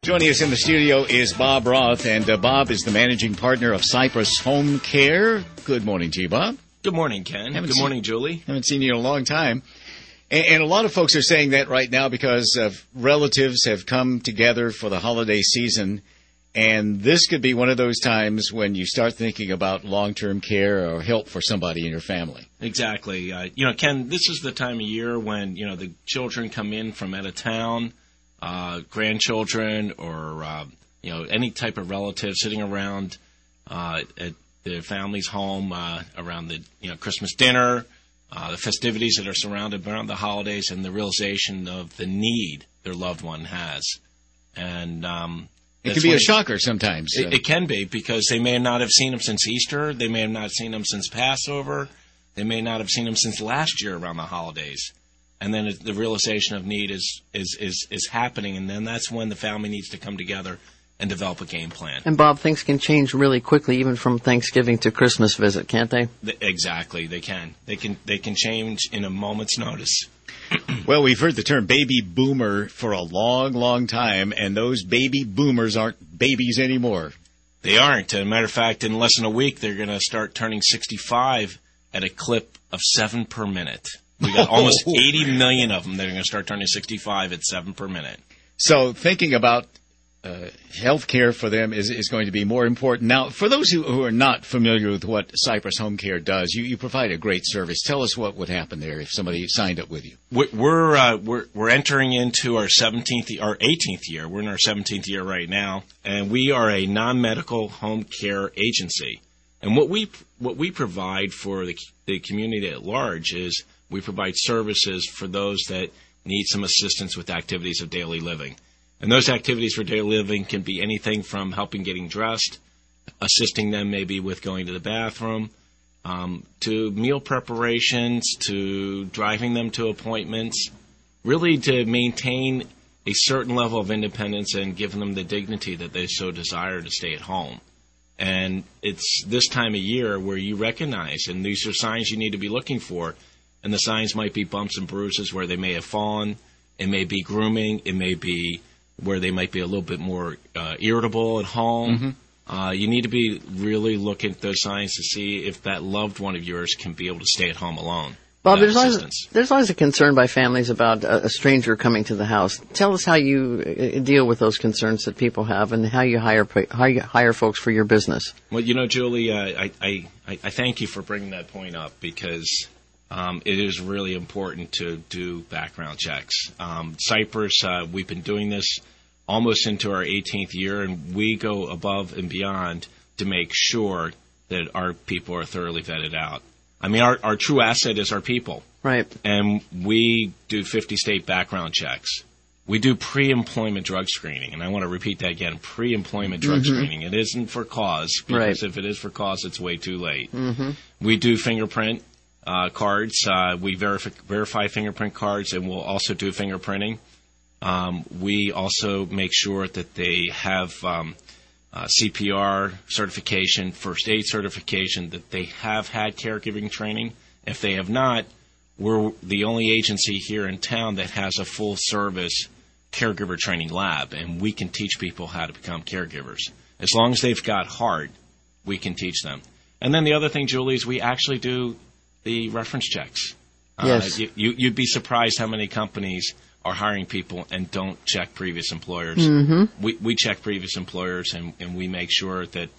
Joining us in the studio is Bob Roth, and Bob is the managing partner of Cypress Home Care. Good morning to you, Bob. Good morning, Ken. Good morning, Julie. Haven't seen you in a long time. And a lot of folks are saying that right now because relatives have come together for the holiday season, and this could be one of those times when you start thinking about long-term care or help for somebody in your family. Exactly. Ken, this is the time of year when, the children come in from out of town, grandchildren or, any type of relative sitting around at their family's home around the, Christmas dinner, the festivities that are surrounded around the holidays, and the realization of the need their loved one has. And it can be a shocker sometimes. It can be, because they may not have seen him since Easter. They may have not seen him since Passover. They may not have seen him since last year around the holidays. And then the realization of need is happening, and then that's when the family needs to come together and develop a game plan. And, Bob, things can change really quickly, even from Thanksgiving to Christmas visit, can't they? Exactly, they can. They can change in a moment's notice. Well, we've heard the term baby boomer for a long, long time, and those baby boomers aren't babies anymore. They aren't. As a matter of fact, in less than a week, they're going to start turning 65 at a clip of 7 per minute. We got almost 80 million of them that are going to start turning 65 at 7 per minute. So thinking about health care for them is going to be more important. Now, for those who are not familiar with what Cypress Home Care does, you provide a great service. Tell us what would happen there if somebody signed up with you. We're entering into our 18th year. We're in our 17th year right now, and we are a non-medical home care agency. And what we provide for the community at large is we provide services for those that need some assistance with activities of daily living. And those activities for daily living can be anything from helping getting dressed, assisting them maybe with going to the bathroom, to meal preparations, to driving them to appointments, really to maintain a certain level of independence and giving them the dignity that they so desire to stay at home. And it's this time of year where you recognize, and these are signs you need to be looking for, and the signs might be bumps and bruises where they may have fallen. It may be grooming. It may be where they might be a little bit more irritable at home. Mm-hmm. You need to be really looking at those signs to see if that loved one of yours can be able to stay at home alone. Bob, there's always a concern by families about a stranger coming to the house. Tell us how you deal with those concerns that people have and how you hire folks for your business. Well, Julie, I thank you for bringing that point up, because it is really important to do background checks. Cypress, we've been doing this almost into our 18th year, and we go above and beyond to make sure that our people are thoroughly vetted out. I mean, our true asset is our people. Right. And we do 50-state background checks. We do pre-employment drug screening, and I want to repeat that again, pre-employment drug screening. It isn't for cause, because if it is for cause, it's way too late. Mm-hmm. We do fingerprint cards. We verify fingerprint cards, and we'll also do fingerprinting. We also make sure that they have CPR certification, first aid certification, that they have had caregiving training. If they have not, we're the only agency here in town that has a full-service caregiver training lab, and we can teach people how to become caregivers. As long as they've got heart, we can teach them. And then the other thing, Julie, is we actually do the reference checks. Yes. You'd be surprised how many companies are hiring people and don't check previous employers. Mm-hmm. We check previous employers, and we make sure that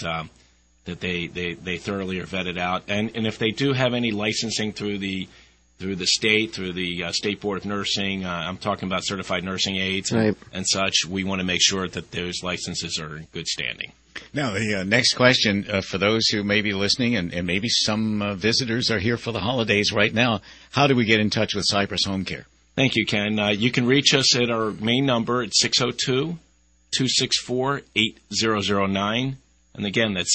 they thoroughly are vetted out. And if they do have any licensing through the state, through the State Board of Nursing, I'm talking about certified nursing aides and such, we want to make sure that those licenses are in good standing. Now, the next question for those who may be listening, and maybe some visitors are here for the holidays right now, how do we get in touch with Cypress Home Care? Thank you, Ken. You can reach us at our main number at 602-264-8009. And again, that's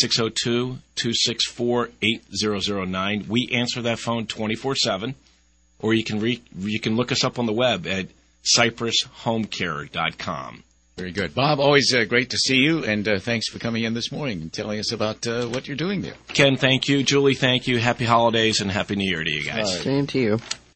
602-264-8009. We answer that phone 24/7. Or you can look us up on the web at cypresshomecare.com. Very good. Bob, always great to see you, and thanks for coming in this morning and telling us about what you're doing there. Ken, thank you. Julie, thank you. Happy holidays and Happy New Year to you guys. Same to you.